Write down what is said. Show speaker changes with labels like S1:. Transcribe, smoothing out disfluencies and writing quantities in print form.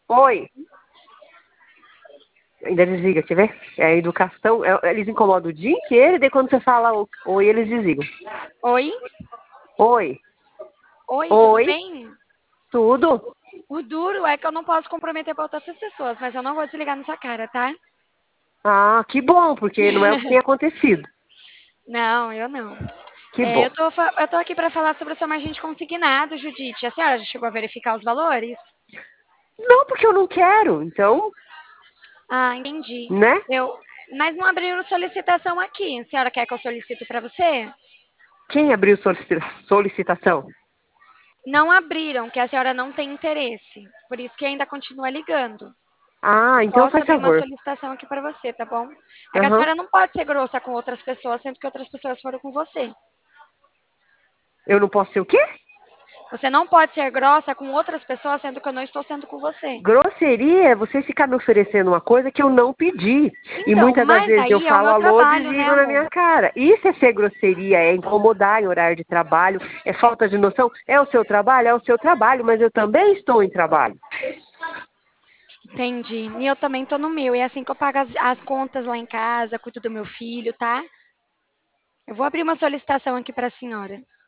S1: Oi. Ainda desliga, quer ver? É a educação. Eles incomodam o dia inteiro e daí quando você fala oi, eles desligam.
S2: Oi?
S1: Oi.
S2: Oi, tudo
S1: Oi.
S2: bem?
S1: Tudo?
S2: O duro é que eu não posso comprometer pra outras pessoas, mas eu não vou desligar na sua cara, tá?
S1: Ah, que bom, porque não é o que tem acontecido.
S2: Não, eu não.
S1: Que bom.
S2: Eu tô aqui pra falar sobre o seu margem de consignado, Judite. A senhora já chegou a verificar os valores?
S1: Não, porque eu não quero. Então,
S2: Ah, entendi.
S1: né?
S2: Eu, mas não abriram solicitação aqui. A senhora quer que eu solicite pra você?
S1: Quem abriu solicitação?
S2: Não abriram, que a senhora não tem interesse. Por isso que ainda continua ligando.
S1: Ah,
S2: Eu
S1: então
S2: posso
S1: faz
S2: abrir uma
S1: favor.
S2: solicitação aqui pra você, tá bom? É que a
S1: Aham.
S2: senhora não pode ser grossa com outras pessoas, sendo que outras pessoas foram com você.
S1: Eu não posso ser o quê?
S2: Você não pode ser grossa com outras pessoas, sendo que eu não estou sendo com você.
S1: Grosseria é você ficar me oferecendo uma coisa que eu não pedi. E
S2: Então,
S1: muitas das
S2: mas
S1: vezes eu
S2: aí é o
S1: falo
S2: meu
S1: alô,
S2: trabalho, né,
S1: desligam na
S2: amor?
S1: minha cara. Isso é ser grosseria, é incomodar em horário de trabalho, é falta de noção. É o seu trabalho? É o seu trabalho, mas eu também estou em trabalho.
S2: Entendi. E eu também tô no meu. E é assim que eu pago as contas lá em casa, cuido do meu filho, tá? Eu vou abrir uma solicitação aqui pra senhora.